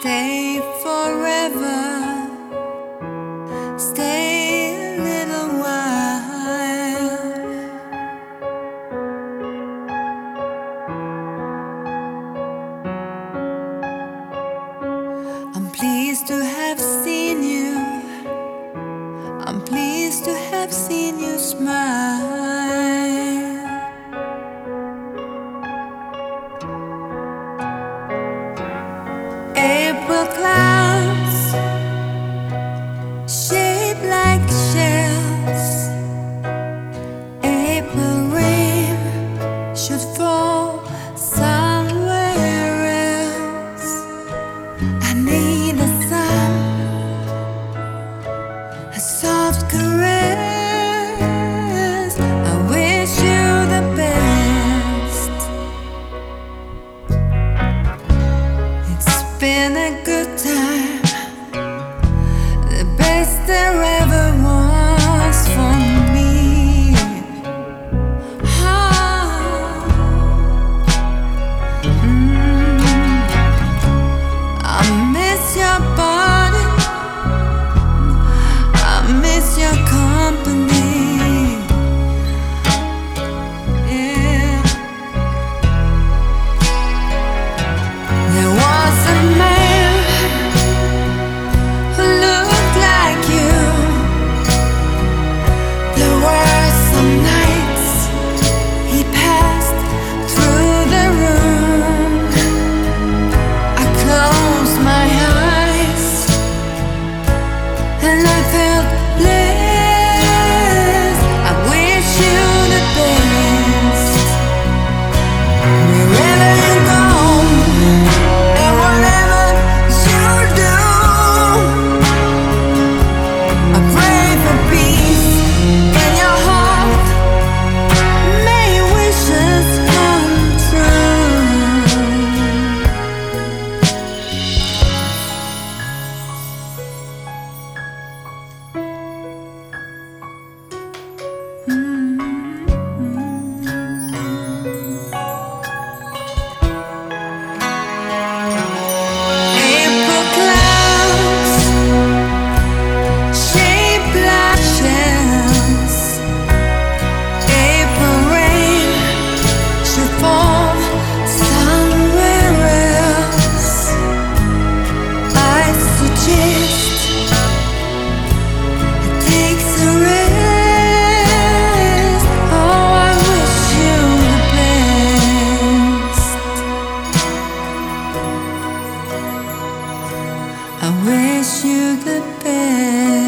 Stay forever, stay a little while. I'm pleased to have seen you, I'm pleased to have seen you smile. April clouds shaped like shells. April rain should fall somewhere else. I need a sun, a soft caress. I wish you the best. It's been a good time, the best there ever was for me. I miss your body, I miss your company. Yeah. There was a man who looked like you. There were some nights he passed through the room. I closed my eyes and I felt blessed. I wish you the best wherever you go and whatever you do. I pray for peace in your heart. May your wishes come true. April clouds shaped like shells. April rain should fall somewhere else. I suggest it takes a rest. Oh, I wish you the best. I wish you the best.